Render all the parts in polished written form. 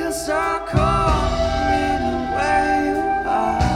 feel so calm in the way you are.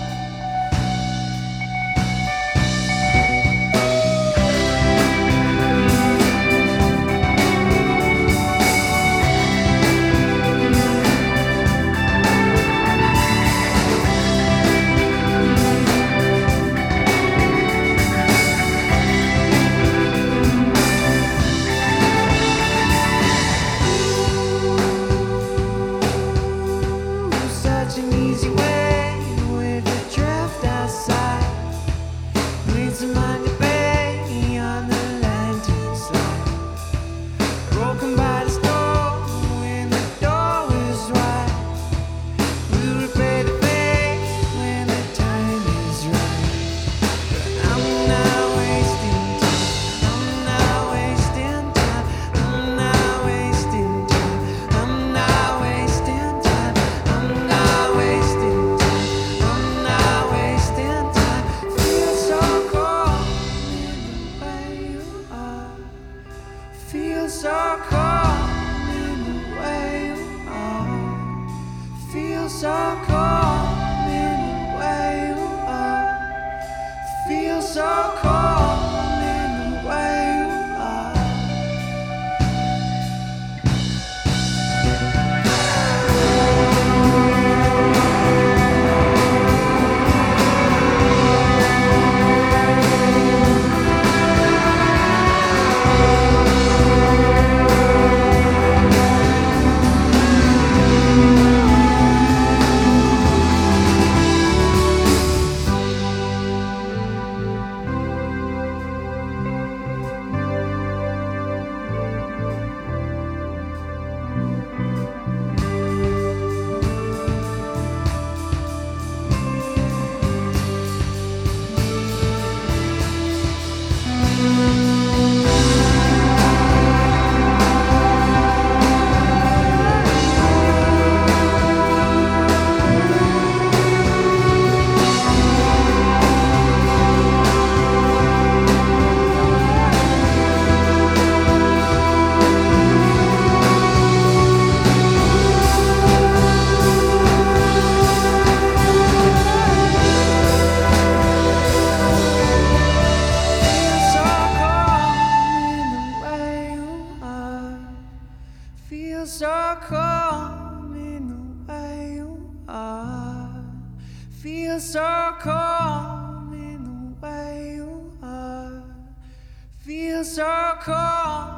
Such an easy way with the draft outside. Leads to my debate on the lantern slide. Broken by the storm when the door was wide. We'll repay the fate when the time is right. But I'm not wasting time. I'm not wasting time. I'm not wasting time. I'm not wasting time. I'm not wasting time. I'm not wasting time. Feel so calm in the way you are. Feel so calm in the way you are. Feel so calm in the way you are. Feel so calm in the way you are. Feel so calm in the way you are. Feel so calm in the way you are. Feel so calm.